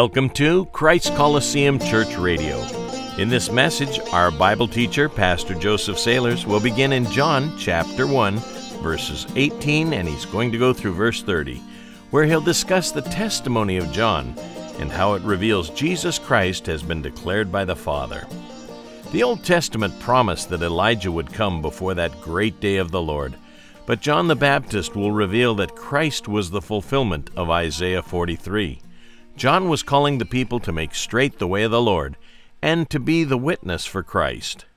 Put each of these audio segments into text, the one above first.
Welcome to Christ Coliseum Church Radio. In this message, our Bible teacher, Pastor Joseph Sailors, will begin in John chapter 1, verses 18, and he's going to go through verse 30, where he'll discuss the testimony of John and how it reveals Jesus Christ has been declared by the Father. The Old Testament promised that Elijah would come before that great day of the Lord, but John the Baptist will reveal that Christ was the fulfillment of Isaiah 43. John was calling the people to make straight the way of the Lord and to be the witness for Christ.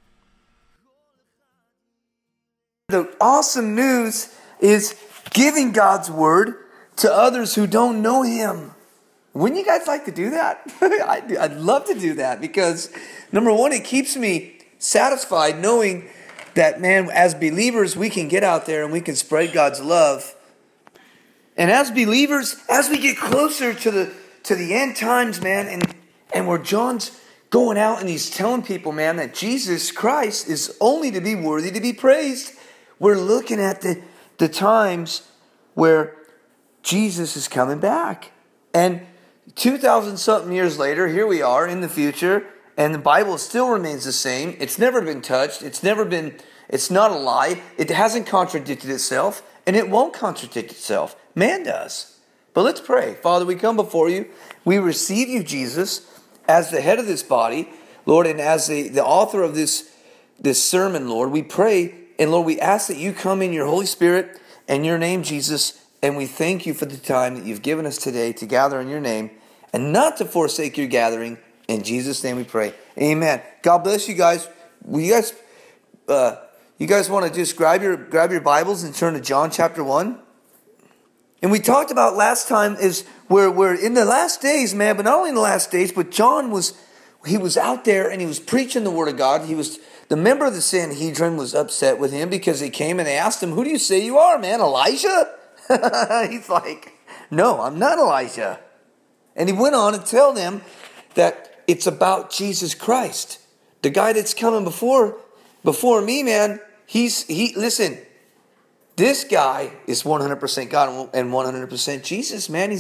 The awesome news is giving God's word to others who don't know Him. Wouldn't you guys like to do that? I'd love to do that because, number one, it keeps me satisfied knowing that, man, as believers, we can get out there and we can spread God's love. And as believers, as we get closer to the end times, man, and where John's going out and he's telling people, man, that Jesus Christ is only to be worthy to be praised. We're looking at the times where Jesus is coming back. And 2,000-something years later, here we are in the future, and the Bible still remains the same. It's never been touched. It's not a lie. It hasn't contradicted itself, and it won't contradict itself. Man does. But let's pray. Father, we come before you. We receive you, Jesus, as the head of this body, Lord, and as the author of this sermon, Lord. We pray, and Lord, we ask that you come in your Holy Spirit and your name, Jesus, and we thank you for the time that you've given us today to gather in your name and not to forsake your gathering. In Jesus' name we pray. Amen. God bless you guys. You guys want to just grab your Bibles and turn to John chapter 1? And we talked about last time is we're in the last days, man, but not only in the last days, but John was out there and he was preaching the word of God. The member of the Sanhedrin was upset with him because he came and they asked him, "Who do you say you are, man? Elijah?" He's like, "No, I'm not Elijah." And he went on to tell them that it's about Jesus Christ, the guy that's coming before me, man. Listen, this guy is 100% God and 100% Jesus, man.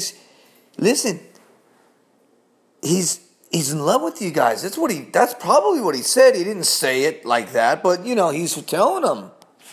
He's in love with you guys. That's probably what he said. He didn't say it like that, but he's telling them,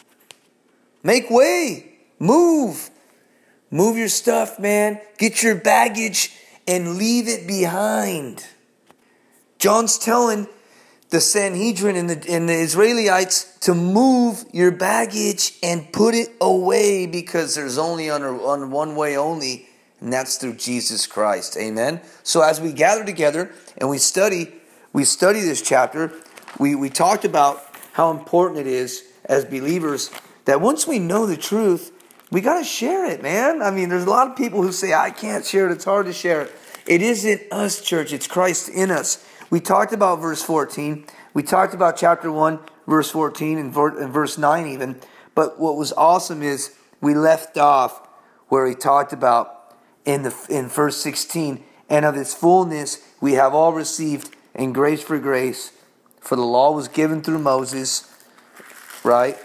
make way, move your stuff, man. Get your baggage and leave it behind. John's telling the Sanhedrin and the Israelites to move your baggage and put it away because there's only on one way only, and that's through Jesus Christ. Amen. So as we gather together and we study this chapter, we talked about how important it is as believers that once we know the truth, we got to share it, man. I mean, there's a lot of people who say, "I can't share it. It's hard to share it." It isn't us, church. It's Christ in us. We talked about verse 14. We talked about chapter 1, verse 14 and verse 9 even. But what was awesome is we left off where he talked about in verse 16, and of his fullness we have all received, and grace for grace. For the law was given through Moses, right?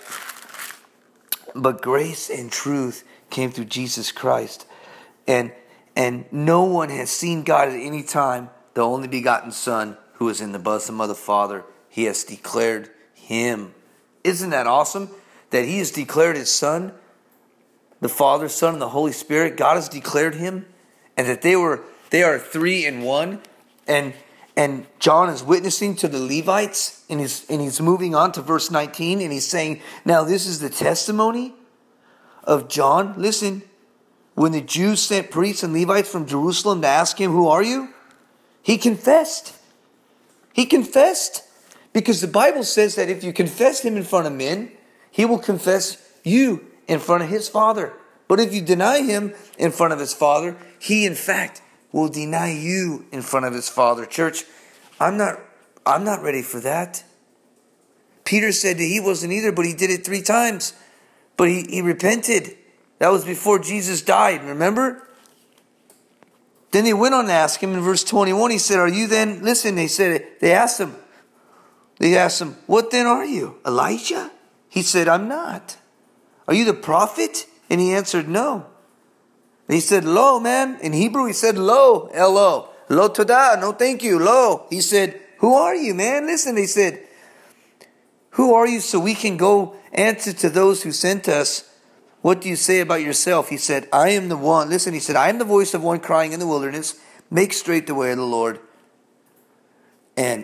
But grace and truth came through Jesus Christ. And no one has seen God at any time. The only begotten Son, who is in the bosom of the Father, He has declared Him. Isn't that awesome? That He has declared His Son, the Father, Son, and the Holy Spirit. God has declared Him, and that they are three in one. And John is witnessing to the Levites, and he's moving on to verse 19, and he's saying, now this is the testimony of John. Listen, when the Jews sent priests and Levites from Jerusalem to ask him, "Who are you?" He confessed. He confessed. Because the Bible says that if you confess Him in front of men, He will confess you in front of His Father. But if you deny Him in front of His Father, He in fact will deny you in front of His Father. Church, I'm not ready for that. Peter said that he wasn't either, but he did it 3 times. But he repented. That was before Jesus died, remember? Then they went on to ask him in verse 21. He said, "Are you then?" Listen, they asked him, "What then are you? Elijah?" He said, "I'm not." "Are you the prophet?" And he answered, "No." And he said, "Lo," man. In Hebrew, he said, "Lo," L-O. Lo toda, no thank you. Lo. He said, who are you, man? Listen, they said, who are you so we can go answer to those who sent us? What do you say about yourself? He said, I am the one. Listen, he said, I am the voice of one crying in the wilderness. Make straight the way of the Lord. And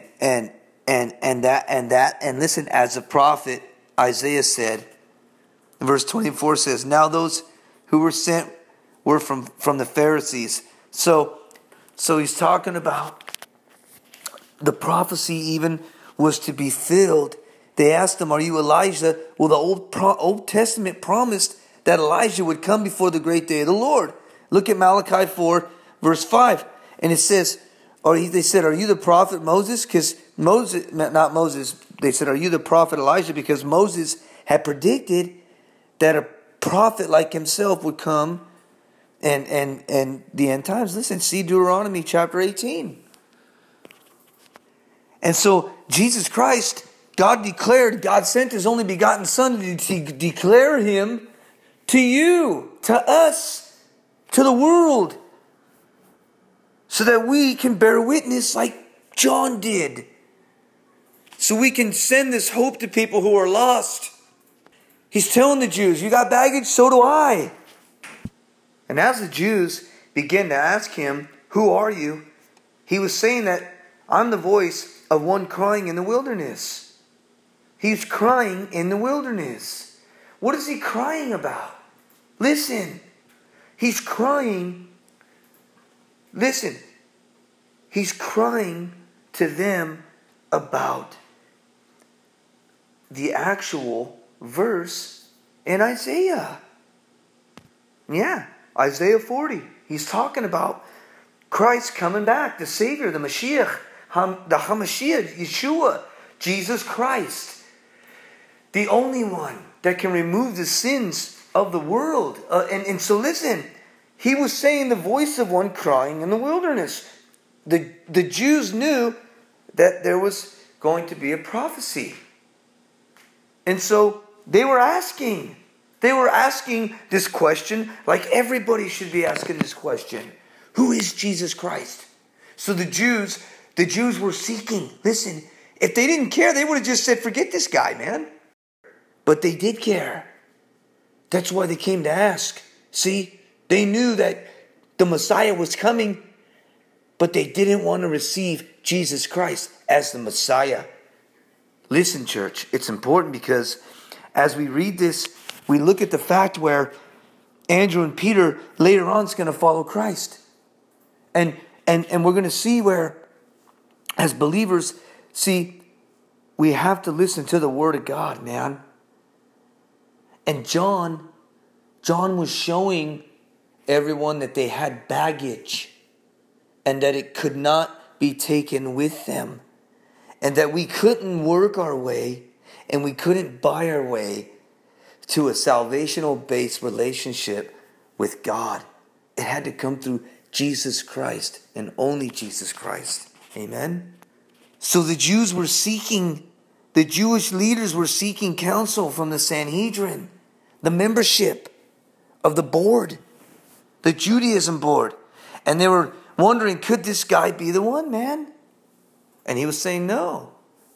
listen, as the prophet Isaiah said, verse 24 says, now those who were sent were from the Pharisees. So he's talking about the prophecy even was to be filled. They asked him, are you Elijah? Well, the Old Testament promised that Elijah would come before the great day of the Lord. Look at Malachi 4, verse 5. And it says, they said, are you the prophet Moses? Because not Moses, they said, are you the prophet Elijah? Because Moses had predicted that a prophet like himself would come and the end times. Listen, see Deuteronomy chapter 18. And so Jesus Christ, God sent his only begotten Son to declare him to you, to us, to the world, so that we can bear witness like John did. So we can send this hope to people who are lost. He's telling the Jews, you got baggage? So do I. And as the Jews began to ask him, who are you? He was saying that I'm the voice of one crying in the wilderness. He's crying in the wilderness. What is he crying about? Listen. He's crying. Listen. He's crying to them about the actual verse in Isaiah. Yeah, Isaiah 40. He's talking about Christ coming back, the Savior, the Mashiach, the HaMashiach, Yeshua, Jesus Christ. The only one that can remove the sins of the world. And so listen, he was saying the voice of one crying in the wilderness. The Jews knew that there was going to be a prophecy. And so they were asking this question, like everybody should be asking this question. Who is Jesus Christ? So the Jews were seeking. Listen, if they didn't care, they would have just said, forget this guy, man. But they did care. That's why they came to ask. See, they knew that the Messiah was coming, but they didn't want to receive Jesus Christ as the Messiah. Listen, church, it's important because as we read this, we look at the fact where Andrew and Peter later on is going to follow Christ. And we're going to see where, as believers, see, we have to listen to the Word of God, man. And John was showing everyone that they had baggage and that it could not be taken with them. And that we couldn't work our way and we couldn't buy our way to a salvational-based relationship with God. It had to come through Jesus Christ and only Jesus Christ. Amen? So the Jews were seeking, the Jewish leaders were seeking counsel from the Sanhedrin, the membership of the board, the Judaism board. And they were wondering, could this guy be the one, man? And he was saying, no,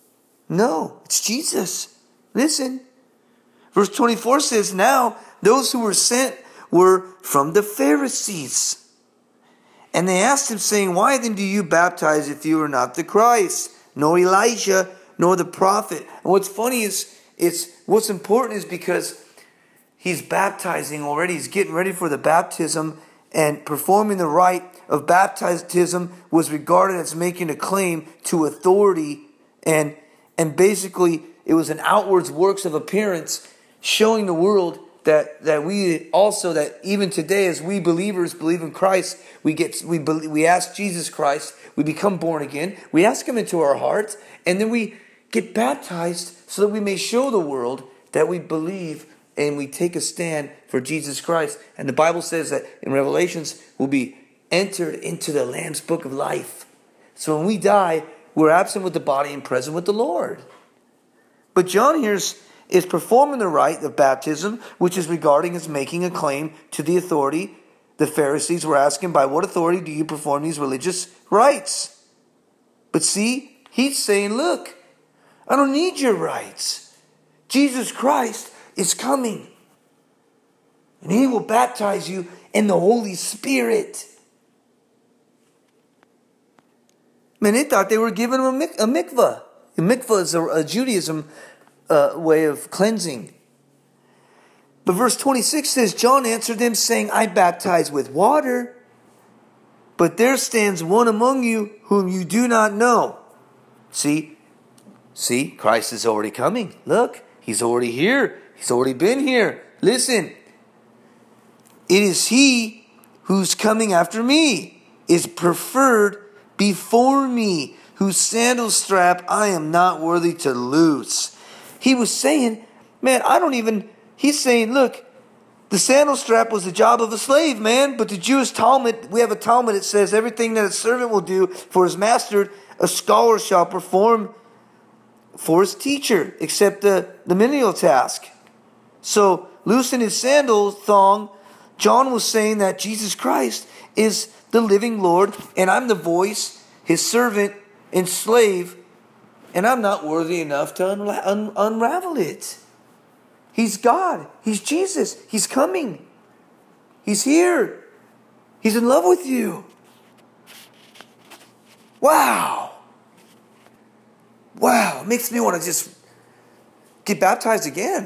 it's Jesus. Listen. Verse 24 says, now those who were sent were from the Pharisees. And they asked him, saying, why then do you baptize if you are not the Christ, nor Elijah, nor the prophet? And what's funny is, what's important is because he's baptizing already. He's getting ready for the baptism, and performing the rite of baptism was regarded as making a claim to authority. And basically, it was an outwards works of appearance, showing the world that we also, that even today, as we believers believe in Christ, we ask Jesus Christ, we become born again, we ask him into our hearts, and then we get baptized so that we may show the world that we believe and we take a stand for Jesus Christ. And the Bible says that in Revelations, we'll be entered into the Lamb's book of life. So when we die, we're absent with the body and present with the Lord. But John here is performing the rite of baptism, which is regarding as making a claim to the authority The Pharisees were asking, by what authority do you perform these religious rites? But see, he's saying, look, I don't need your rites. Jesus Christ is coming. And he will baptize you in the Holy Spirit. Man, they thought they were giving him a mikvah. A mikvah is a Judaism way of cleansing. But verse 26 says, John answered them, saying, I baptize with water, but there stands one among you whom you do not know. See, Christ is already coming. Look, he's already here. He's already been here. Listen, it is he who's coming after me, is preferred before me, whose sandal strap I am not worthy to loose. He was saying, man, he's saying, look, the sandal strap was the job of a slave, man. But the Jewish Talmud, we have a Talmud that says everything that a servant will do for his master, a scholar shall perform for his teacher, except the menial task. So, loosen his sandal thong. John was saying that Jesus Christ is the living Lord, and I'm the voice, his servant and slave, and I'm not worthy enough to unravel it. He's God. He's Jesus. He's coming. He's here. He's in love with you. Wow. It makes me want to just get baptized again.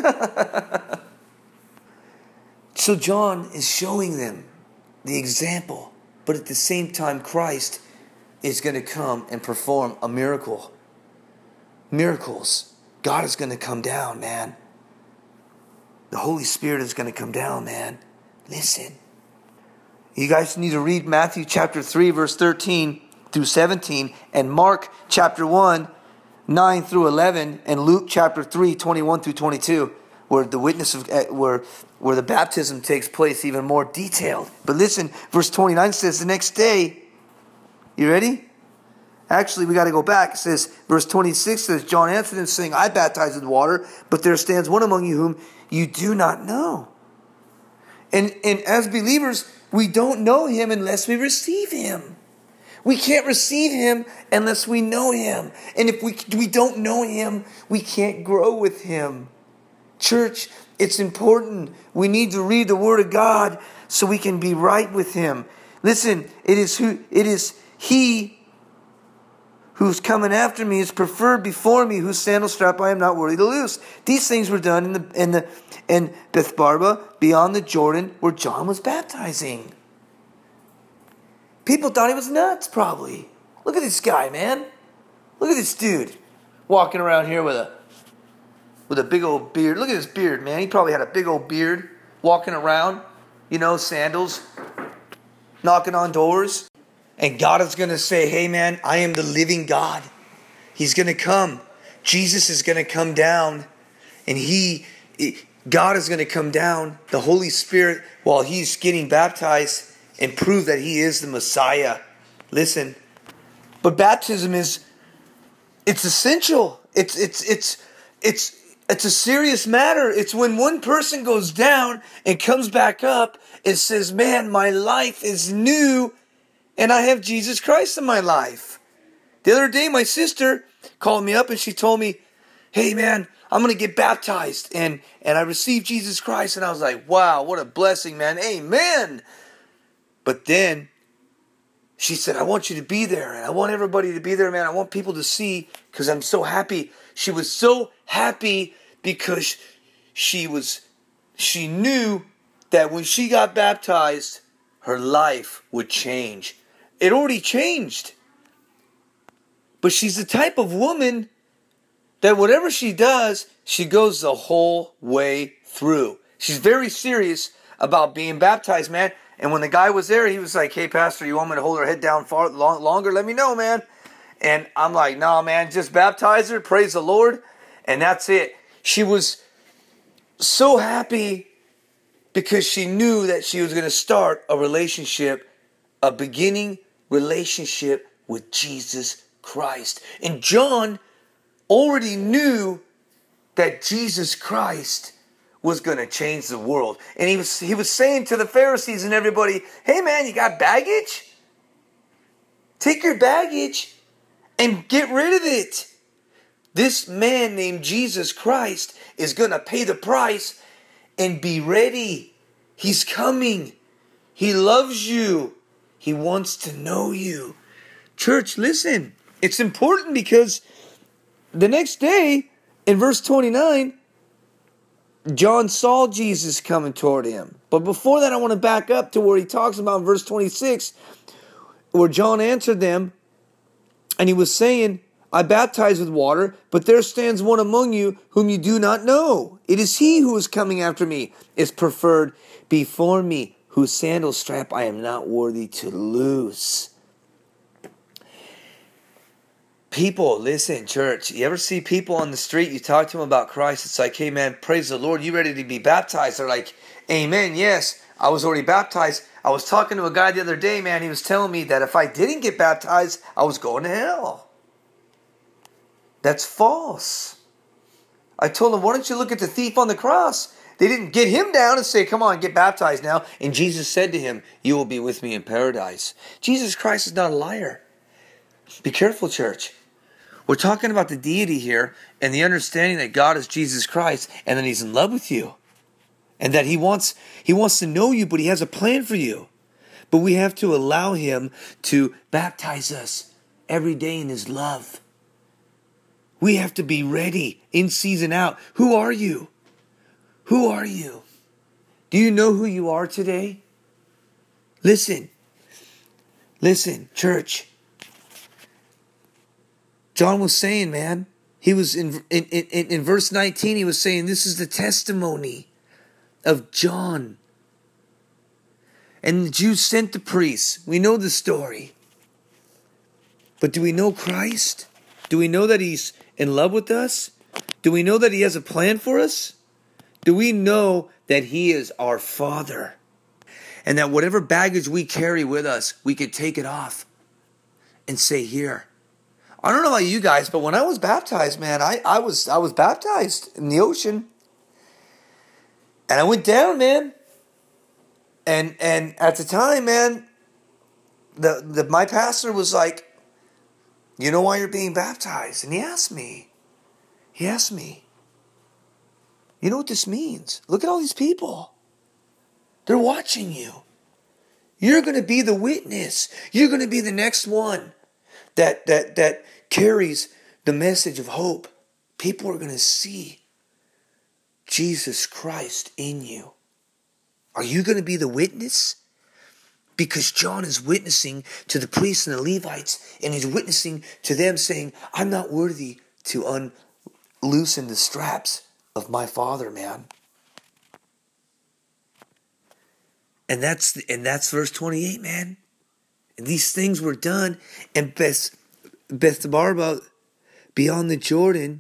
So John is showing them the example, but at the same time, Christ is going to come and perform a miracle. Miracles. God is going to come down, man. The Holy Spirit is going to come down, man. Listen. You guys need to read Matthew chapter 3, verse 13 through 17, and Mark chapter 1, 9 through 11, and Luke chapter 3, 21 through 22, where the witness of where the baptism takes place even more detailed. But listen, verse 29 says, the next day, you ready? Actually, we got to go back. It says, verse 26 says, John answered him, saying, I baptize with water, but there stands one among you whom you do not know. And as believers, we don't know him unless we receive him. We can't receive him unless we know him. And if we don't know him, we can't grow with him. Church, it's important. We need to read the Word of God so we can be right with him. Listen, it is he who's coming after me is preferred before me, whose sandal strap I am not worthy to loose. These things were done in Bethabara, beyond the Jordan, where John was baptizing. People thought he was nuts, probably. Look at this guy, man. Look at this dude walking around here with a big old beard. Look at his beard, man. He probably had a big old beard, walking around, sandals, knocking on doors. And God is going to say, hey, man, I am the living God. He's going to come. Jesus is going to come down. And God is going to come down, the Holy Spirit, while he's getting baptized and prove that he is the Messiah. Listen. But baptism it's essential. It's a serious matter. It's when one person goes down and comes back up and says, man, my life is new. And I have Jesus Christ in my life. The other day, my sister called me up and she told me, hey, man, I'm going to get baptized. And I received Jesus Christ. And I was like, wow, what a blessing, man. Amen. But then she said, I want you to be there. And I want everybody to be there, man. I want people to see because I'm so happy. She was so happy because she knew that when she got baptized, her life would change. It already changed. But she's the type of woman that whatever she does, she goes the whole way through. She's very serious about being baptized, man. And when the guy was there, he was like, hey, Pastor, you want me to hold her head down longer? Let me know, man. And I'm like, no, man, just baptize her. Praise the Lord. And that's it. She was so happy because she knew that she was going to start a beginning relationship with Jesus Christ. And John already knew that Jesus Christ was going to change the world. And he was saying to the Pharisees and everybody, hey man, you got baggage? Take your baggage and get rid of it. This man named Jesus Christ is going to pay the price, and be ready. He's coming. He loves you. He wants to know you. Church, listen. It's important because the next day, in verse 29, John saw Jesus coming toward him. But before that, I want to back up to where he talks about in verse 26, where John answered them, and he was saying, I baptize with water, but there stands one among you whom you do not know. It is he who is coming after me, is preferred before me, whose sandal strap I am not worthy to loose. People, listen, church, you ever see people on the street, you talk to them about Christ, it's like, hey man, praise the Lord, you ready to be baptized? They're like, amen, yes, I was already baptized. I was talking to a guy the other day, man, he was telling me that if I didn't get baptized, I was going to hell. That's false. I told him, why don't you look at the thief on the cross? They didn't get him down and say, come on, get baptized now. And Jesus said to him, you will be with me in paradise. Jesus Christ is not a liar. Be careful, church. We're talking about the deity here and the understanding that God is Jesus Christ and that he's in love with you. And that he wants to know you, but he has a plan for you. But we have to allow him to baptize us every day in his love. We have to be ready, in season out. Who are you? Who are you? Do you know who you are today? Listen, church. John was saying, man, he was in verse 19, he was saying, this is the testimony of John. And the Jews sent the priests. We know the story. But do we know Christ? Do we know that he's in love with us? Do we know that he has a plan for us? Do we know that he is our Father? And that whatever baggage we carry with us, we could take it off and say, here. I don't know about you guys, but when I was baptized, man, I was baptized in the ocean. And I went down, man. And at the time, man, my pastor was like, you know why you're being baptized? And he asked me, you know what this means? Look at all these people. They're watching you. You're going to be the witness. You're going to be the next one that carries the message of hope. People are going to see Jesus Christ in you. Are you going to be the witness? Because John is witnessing to the priests and the Levites, and he's witnessing to them saying, I'm not worthy to unloosen the straps of my Father, man. And that's verse 28, man. And these things were done in Bethbarba beyond the Jordan,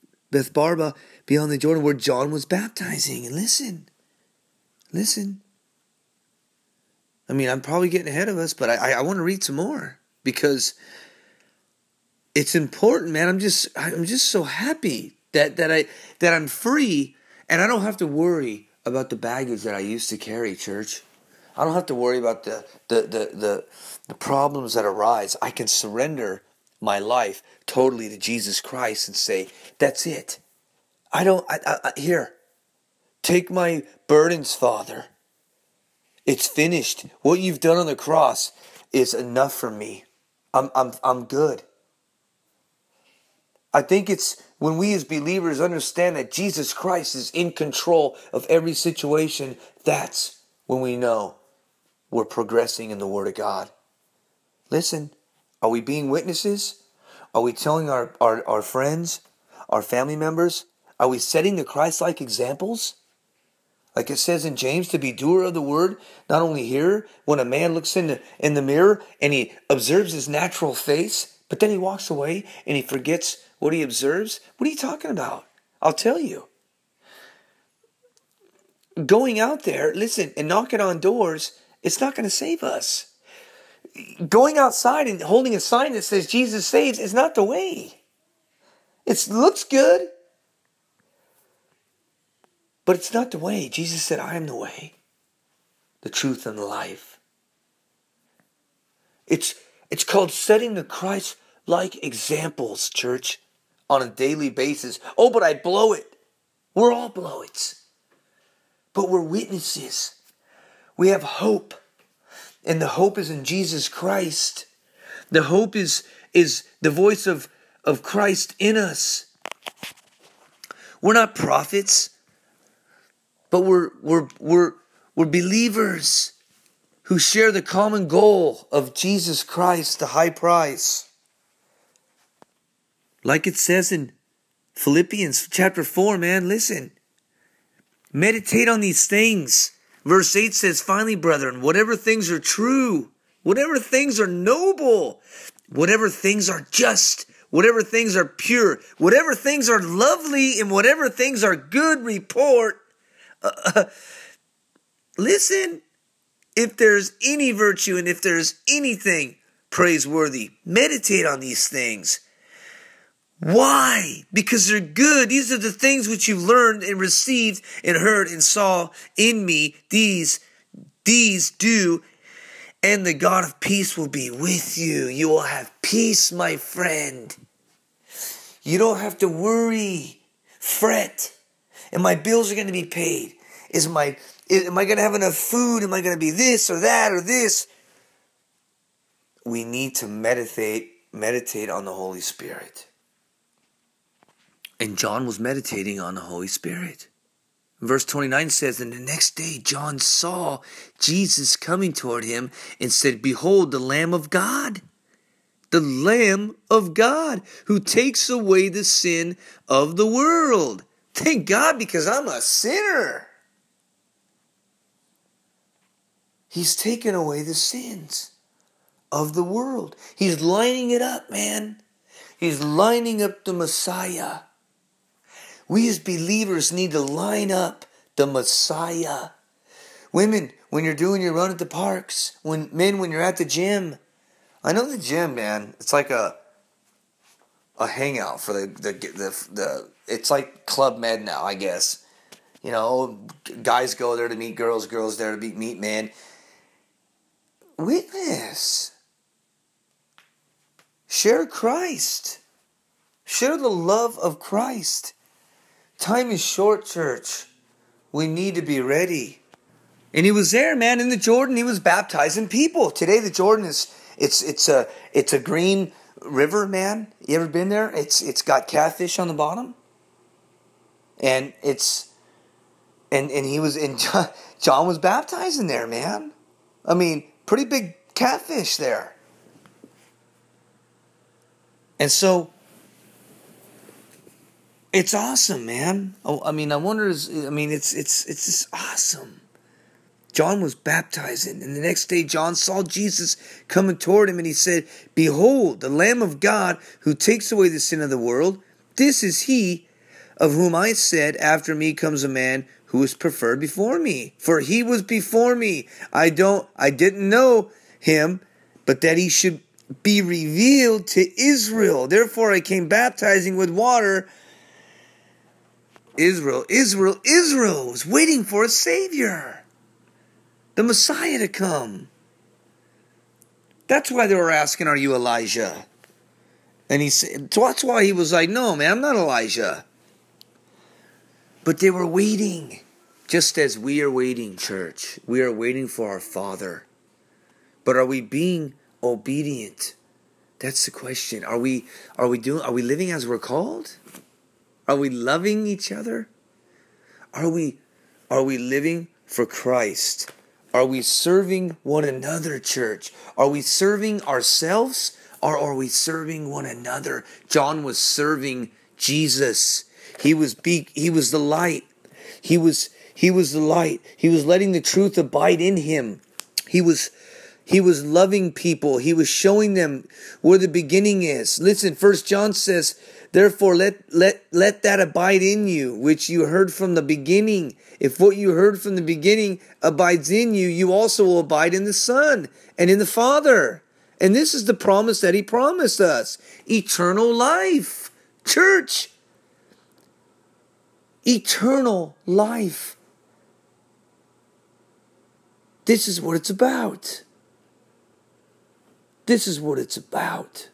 where John was baptizing. And listen. I mean, I'm probably getting ahead of us, but I want to read some more because it's important, man. I'm just so happy that I'm free and I don't have to worry about the baggage that I used to carry, church. I don't have to worry about the problems that arise. I can surrender my life totally to Jesus Christ and say, that's it. Here, take my burdens, Father. It's finished. What you've done on the cross is enough for me. I'm good. I think it's when we as believers understand that Jesus Christ is in control of every situation, that's when we know we're progressing in the Word of God. Listen, are we being witnesses? Are we telling our friends, our family members? Are we setting the Christ-like examples? Like it says in James, to be doer of the word, not only hearer. When a man looks in the mirror and he observes his natural face, but then he walks away and he forgets what he observes. What are you talking about? I'll tell you. Going out there, listen, and knocking on doors, it's not going to save us. Going outside and holding a sign that says Jesus saves is not the way. It looks good. But it's not the way. Jesus said, I am the way, the truth, and the life. It's called setting the Christ-like examples, church, on a daily basis. Oh, but I blow it. We're all blow it's. But we're witnesses. We have hope. And the hope is in Jesus Christ. The hope is the voice of Christ in us. We're not prophets, but we're believers who share the common goal of Jesus Christ, the high price. Like it says in Philippians chapter 4, man, listen. Meditate on these things. Verse 8 says, finally, brethren, whatever things are true, whatever things are noble, whatever things are just, whatever things are pure, whatever things are lovely, and whatever things are good report. Listen, if there's any virtue and if there's anything praiseworthy, meditate on these things. Why? Because they're good. These are the things which you've learned and received and heard and saw in me. These do, and the God of peace will be with you. You will have peace, my friend. You don't have to worry, fret. And my bills are going to be paid. Am I going to have enough food? Am I going to be this or that or this? We need to meditate on the Holy Spirit. And John was meditating on the Holy Spirit. Verse 29 says, and the next day John saw Jesus coming toward him and said, behold, the Lamb of God. The Lamb of God who takes away the sin of the world. Thank God, because I'm a sinner. He's taken away the sins of the world. He's lining it up, man. He's lining up the Messiah. We as believers need to line up the Messiah. Women, when you're doing your run at the parks. Men, when you're at the gym. I know the gym, man. It's like a hangout for the it's like Club Med now, I guess. You know, guys go there to meet girls, girls there to meet men. Witness. Share Christ. Share the love of Christ. Time is short, church. We need to be ready. And he was there, man, in the Jordan. He was baptizing people. Today the Jordan it's a green river, man. You ever been there? It's got catfish on the bottom. And he was in John was baptizing there, man. I mean, pretty big catfish there. And so it's awesome, man. I mean, I wonder. It's just awesome. John was baptizing, and the next day John saw Jesus coming toward him, and he said, behold, the Lamb of God who takes away the sin of the world. This is he of whom I said, after me comes a man who is preferred before me. For he was before me. I didn't know him, but that he should be revealed to Israel. Therefore I came baptizing with water. Israel was waiting for a Savior, the Messiah to come. That's why they were asking, are you Elijah? And he said, that's why he was like, no, man, I'm not Elijah. But they were waiting, just as we are waiting, church. We are waiting for our Father. But are we being obedient? That's the question. Are we living as we're called? Are we loving each other? Are we living for Christ? Are we serving one another, church? Are we serving ourselves or are we serving one another? John was serving Jesus. He was the light. He was the light. He was letting the truth abide in him. He was loving people. He was showing them where the beginning is. Listen, 1 John says, therefore let that abide in you, which you heard from the beginning. If what you heard from the beginning abides in you, you also will abide in the Son and in the Father. And this is the promise that he promised us. Eternal life. Church. eternal life. This is what it's about. This is what it's about.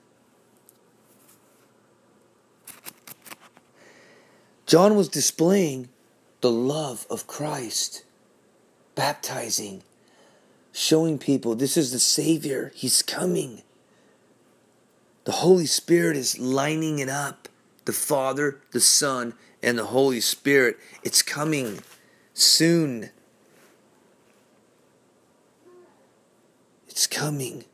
John was displaying the love of Christ, baptizing, showing people this is the Savior. He's coming. The Holy Spirit is lining it up. The Father, the Son, and the Holy Spirit. It's coming soon. It's coming.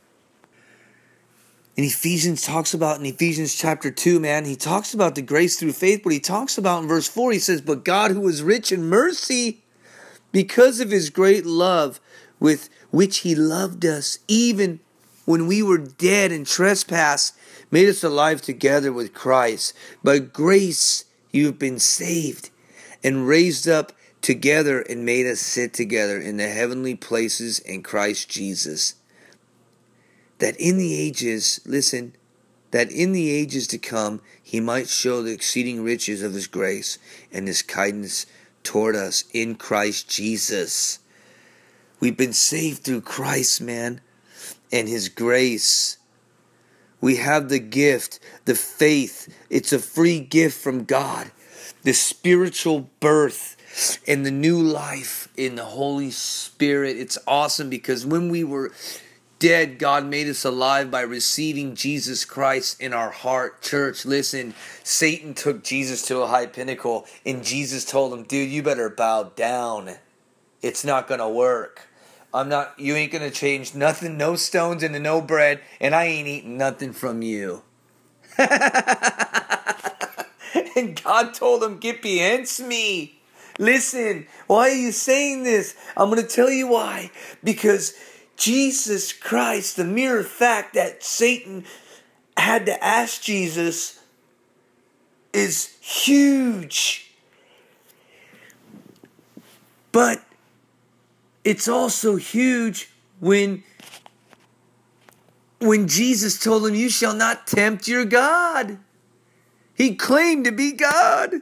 In Ephesians talks about, in Ephesians chapter 2, man, he talks about the grace through faith, but he talks about in verse 4, he says, but God who is rich in mercy, because of his great love with which he loved us, even when we were dead in trespass, made us alive together with Christ. By grace you have been saved and raised up together and made us sit together in the heavenly places in Christ Jesus. That in the ages, listen, that in the ages to come, he might show the exceeding riches of his grace and his kindness toward us in Christ Jesus. We've been saved through Christ, man, and his grace. We have the gift, the faith. It's a free gift from God. The spiritual birth and the new life in the Holy Spirit. It's awesome because when we were dead, God made us alive by receiving Jesus Christ in our heart. Church, listen, Satan took Jesus to a high pinnacle, and Jesus told him, dude, you better bow down. It's not going to work. You ain't going to change nothing, no stones into no bread, and I ain't eating nothing from you. And God told him, get behind me. Listen, why are you saying this? I'm going to tell you why. Because Jesus Christ, the mere fact that Satan had to ask Jesus is huge. But it's also huge when Jesus told him, you shall not tempt your God. He claimed to be God.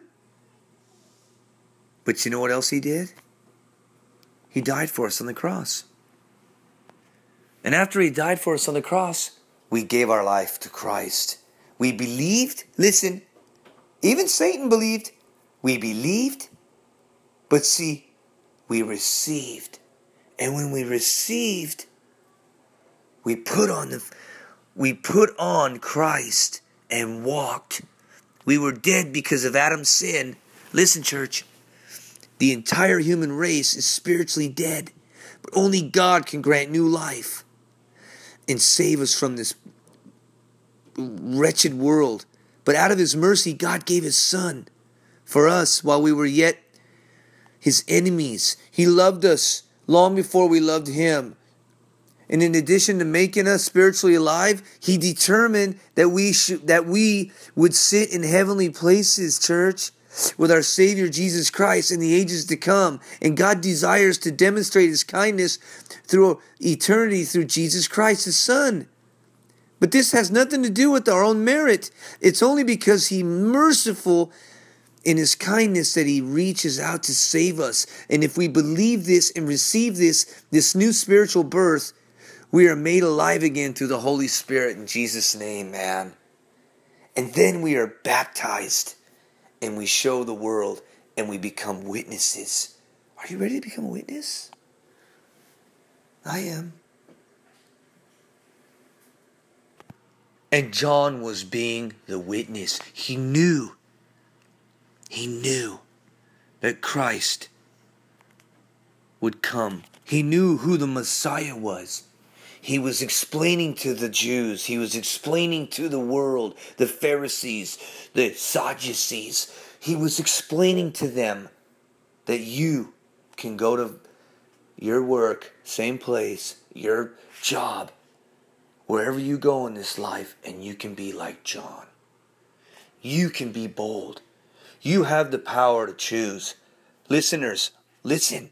But you know what else he did? He died for us on the cross. And after he died for us on the cross, we gave our life to Christ. We believed. Listen, even Satan believed. We believed. But see, we received. And when we received, we put on Christ and walked. We were dead because of Adam's sin. Listen, church, the entire human race is spiritually dead. But only God can grant new life and save us from this wretched world. But out of his mercy, God gave his Son for us while we were yet his enemies. He loved us long before we loved him. And in addition to making us spiritually alive, he determined that we would sit in heavenly places, church, with our Savior Jesus Christ in the ages to come. And God desires to demonstrate his kindness through eternity through Jesus Christ, his Son. But this has nothing to do with our own merit. It's only because he's merciful in his kindness that he reaches out to save us. And if we believe this and receive this new spiritual birth, we are made alive again through the Holy Spirit in Jesus' name, man. And then we are baptized and we show the world and we become witnesses. Are you ready to become a witness? I am. And John was being the witness. He knew that Christ would come. He knew who the Messiah was. He was explaining to the Jews, he was explaining to the world, the Pharisees, the Sadducees. He was explaining to them that you can go to your work, same place, your job, wherever you go in this life, and you can be like John. You can be bold. You have the power to choose. Listeners, listen.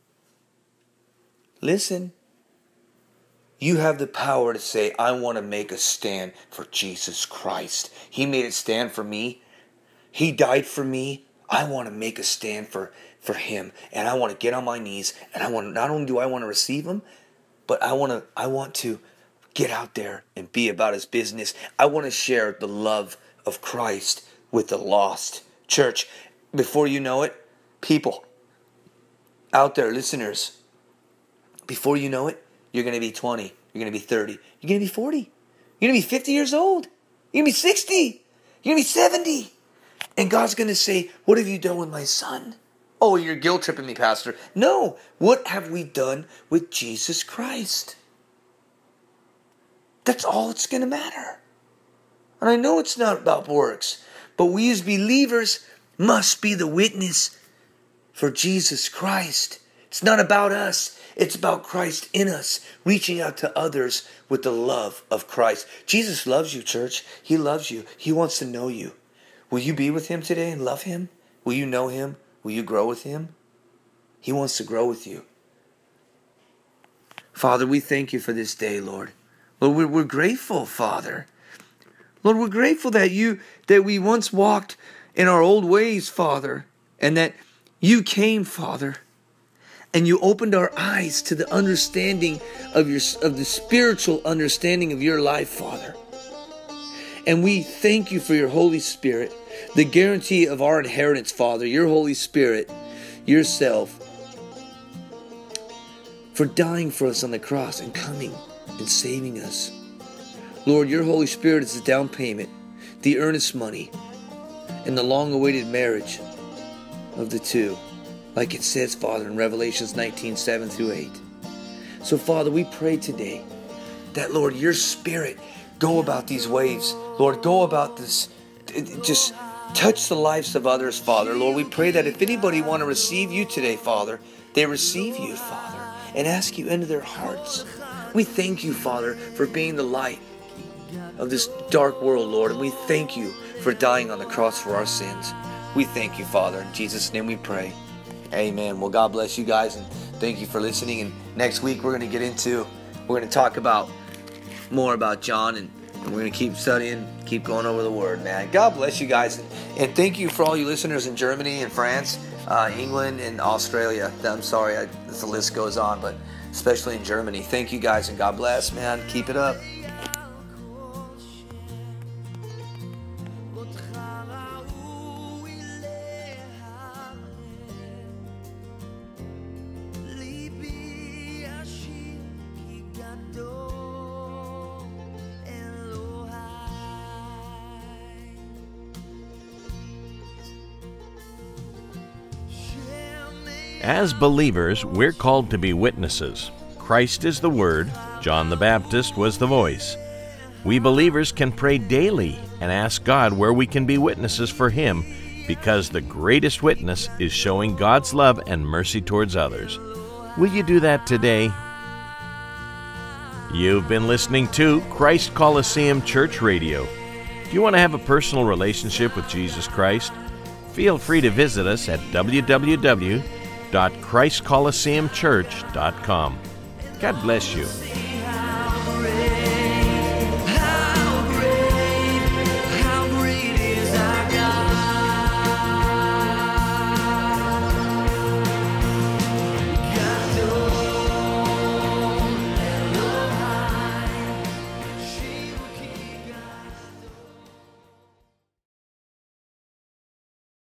Listen. You have the power to say, I want to make a stand for Jesus Christ. He made a stand for me. He died for me. I want to make a stand for him, and I want to get on my knees, and I want to, not only do I want to receive him, but I want to get out there and be about his business. I want to share the love of Christ with the lost. Church, before you know it, people out there, listeners, before you know it, you're going to be 20, you're going to be 30, you're going to be 40, you're going to be 50 years old, you're going to be 60, you're going to be 70. And God's going to say, what have you done with my son? Oh, you're guilt tripping me, Pastor. No, what have we done with Jesus Christ? That's all it's going to matter. And I know it's not about works, but we as believers must be the witness for Jesus Christ. It's not about us. It's about Christ in us, reaching out to others with the love of Christ. Jesus loves you, church. He loves you. He wants to know you. Will you be with him today and love him? Will you know him? Will you grow with him? He wants to grow with you. Father, we thank you for this day, Lord. Lord, we're grateful, Father. Lord, we're grateful that we once walked in our old ways, Father, and that you came, Father, and you opened our eyes to the understanding of the spiritual understanding of your life, Father. And we thank you for your Holy Spirit, the guarantee of our inheritance, Father, your Holy Spirit, yourself, for dying for us on the cross and coming and saving us. Lord, your Holy Spirit is the down payment, the earnest money, and the long-awaited marriage of the two, like it says, Father, in Revelations 19:7-8. So, Father, we pray today that, Lord, your Spirit go about these waves. Lord, go about this. Just touch the lives of others, Father. Lord, we pray that if anybody want to receive you today, Father, they receive you, Father, and ask you into their hearts. We thank you, Father, for being the light of this dark world, Lord, and we thank you for dying on the cross for our sins. We thank you, Father. In Jesus' name we pray. Amen. Well, God bless you guys, and thank you for listening. And next week we're going to talk about more about John, and we're going to keep studying, keep going over the Word, man. God bless you guys, and thank you for all you listeners in Germany and France, England, and Australia. I'm sorry, the list goes on, but especially in Germany. Thank you guys, and God bless, man. Keep it up. As believers, we're called to be witnesses. Christ is the Word, John the Baptist was the voice. We believers can pray daily and ask God where we can be witnesses for Him, because the greatest witness is showing God's love and mercy towards others. Will you do that today? You've been listening to Christ Coliseum Church Radio. Do you want to have a personal relationship with Jesus Christ? Feel free to visit us at www.christcoliseumchurch.com. God bless you.